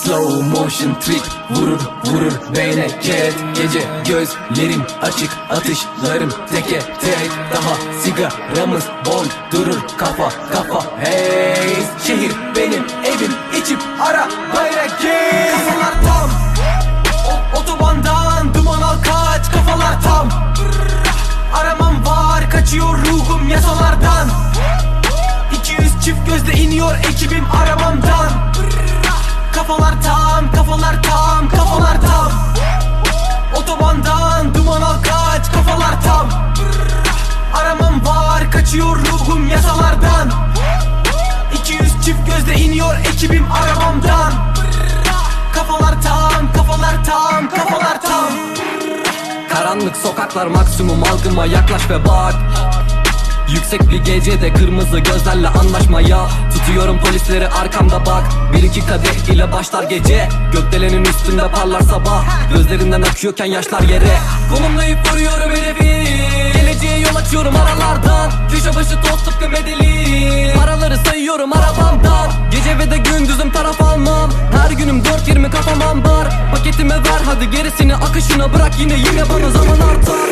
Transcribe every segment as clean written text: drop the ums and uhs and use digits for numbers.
Slow motion trick vurur vurur beyne ket. Gece gözlerim açık, atışlarım teke tek. Daha sigaramız bol durur kafa kafa hey. Şehir benim evim, içip arabayla gez. Kafalar tam otobandan duman al kaç. Kafalar tam aramam var, kaçıyor ruhum yasalardan. 200 çift gözle iniyor ekibim arabamdan. Kafalar tam, kafalar tam, kafalar tam. Otobandan duman al kaç. Kafalar tam aramam var, kaçıyor ruhum yasalardan. 200 çift gözle iniyor ekibim arabamdan. Kafalar tam, kafalar tam, kafalar tam. Karanlık sokaklar maksimum, algıma yaklaş ve bak. Yüksek bir gecede kırmızı gözlerle anlaşmaya tutuyorum polisleri arkamda bak. Bir iki kadeh ile başlar gece, gökdelenin üstünde parlar sabah. Gözlerinden akıyorken yaşlar yere, konumlayıp vuruyorum hedefi. Geleceğe yol açıyorum aralardan, köşe başı toz tıpkı medeli. Paraları sayıyorum arabamdan, gece ve de gündüzüm taraf almam. Her günüm 4.20 kafam ambar. Paketime ver hadi gerisini akışına bırak, yine bana zaman artar.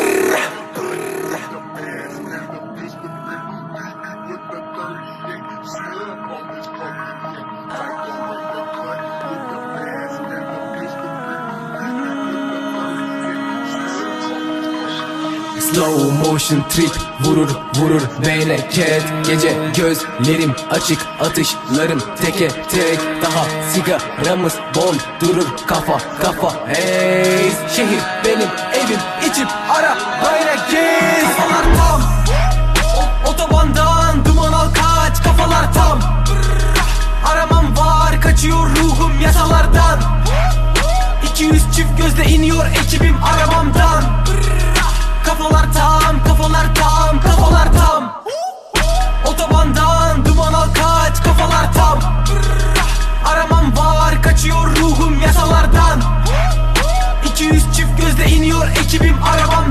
Slow motion trick vurur vurur beyne ket. Gece gözlerim açık, atışlarım teke tek. Daha sigaramız bol durur kafa kafa hey. Şehir benim evim, içip arabayla gez. Kafalar tam otobandan duman al kaç. Kafalar tam aramam var, kaçıyor ruhum yasalardan. 200 çift gözle iniyor ekibim arabamdan. Kafalar tam, kafalar tam, kafalar tam. Otobandan duman al kaç. Kafalar tam aramam var, kaçıyor ruhum yasalardan. 200 çift gözle iniyor ekibim arabam.